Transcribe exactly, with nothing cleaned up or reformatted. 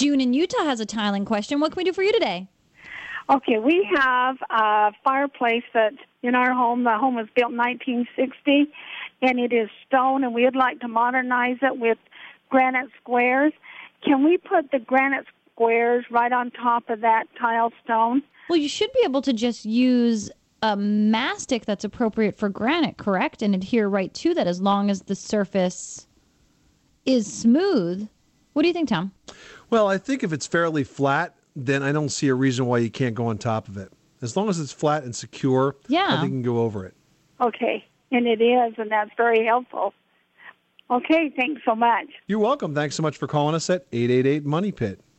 June in Utah has a tiling question. What can we do for you today? Okay, we have a fireplace that in our home. The home was built in nineteen sixty, and it is stone, and we would like to modernize it with granite squares. Can we put the granite squares right on top of that tile stone? Well, you should be able to just use a mastic that's appropriate for granite, correct? And adhere right to that as long as the surface is smooth. What do you think, Tom? Well, I think if it's fairly flat, then I don't see a reason why you can't go on top of it. As long as it's flat and secure, yeah. I think you can go over it. Okay, and it is, and that's very helpful. Okay, thanks so much. You're welcome. Thanks so much for calling us at eight eight eight, MONEY PIT.